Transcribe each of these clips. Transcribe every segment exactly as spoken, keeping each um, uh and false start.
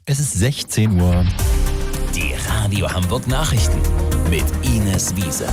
Es ist sechzehn Uhr. Die Radio Hamburg Nachrichten mit Ines Wiese.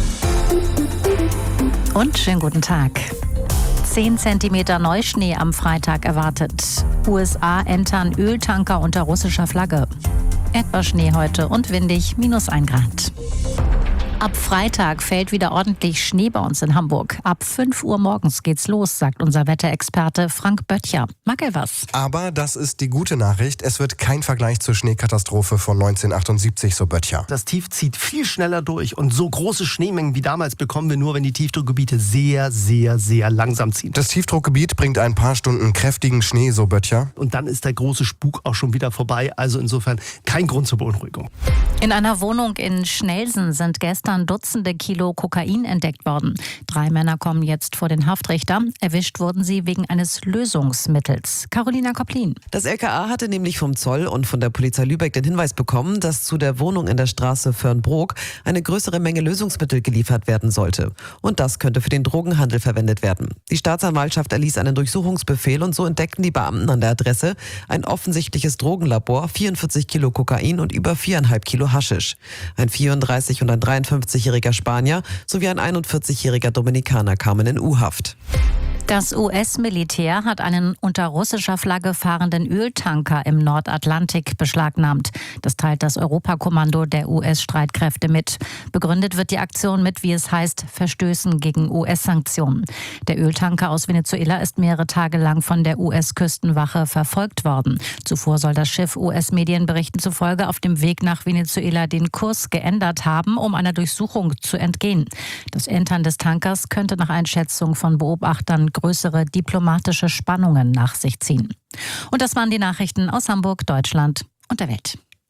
Und schönen guten Tag. zehn Zentimeter Neuschnee am Freitag erwartet. U S A entern Öltanker unter russischer Flagge. Etwas Schnee heute und windig, minus ein Grad. Ab Freitag fällt wieder ordentlich Schnee bei uns in Hamburg. Ab fünf Uhr morgens geht's los, sagt unser Wetterexperte Frank Böttcher. Mag er was? Aber das ist die gute Nachricht. Es wird kein Vergleich zur Schneekatastrophe von neunzehnhundertachtundsiebzig, so Böttcher. Das Tief zieht viel schneller durch und so große Schneemengen wie damals bekommen wir nur, wenn die Tiefdruckgebiete sehr, sehr, sehr langsam ziehen. Das Tiefdruckgebiet bringt ein paar Stunden kräftigen Schnee, so Böttcher. Und dann ist der große Spuk auch schon wieder vorbei. Also insofern kein Grund zur Beunruhigung. In einer Wohnung in Schnelsen sind gestern Dutzende Kilo Kokain entdeckt worden. Drei Männer kommen jetzt vor den Haftrichter. Erwischt wurden sie wegen eines Lösungsmittels. Carolina Koplin. Das L K A hatte nämlich vom Zoll und von der Polizei Lübeck den Hinweis bekommen, dass zu der Wohnung in der Straße Föhrenbrook eine größere Menge Lösungsmittel geliefert werden sollte. Und das könnte für den Drogenhandel verwendet werden. Die Staatsanwaltschaft erließ einen Durchsuchungsbefehl und so entdeckten die Beamten an der Adresse ein offensichtliches Drogenlabor, vierundvierzig Kilo Kokain und über viereinhalb Kilo Haschisch. Ein vierunddreißig- und ein dreiundfünfzigjähriger Spanier sowie ein einundvierzigjähriger Dominikaner kamen in U-Haft. Das U S-Militär hat einen unter russischer Flagge fahrenden Öltanker im Nordatlantik beschlagnahmt. Das teilt das Europakommando der U S-Streitkräfte mit. Begründet wird die Aktion mit, wie es heißt, Verstößen gegen U S-Sanktionen. Der Öltanker aus Venezuela ist mehrere Tage lang von der U S-Küstenwache verfolgt worden. Zuvor soll das Schiff U S-Medienberichten zufolge auf dem Weg nach Venezuela den Kurs geändert haben, um einer Durchsuchung zu entgehen. Das Entern des Tankers könnte nach Einschätzung von Beobachtern größere diplomatische Spannungen nach sich ziehen. Und das waren die Nachrichten aus Hamburg, Deutschland und der Welt.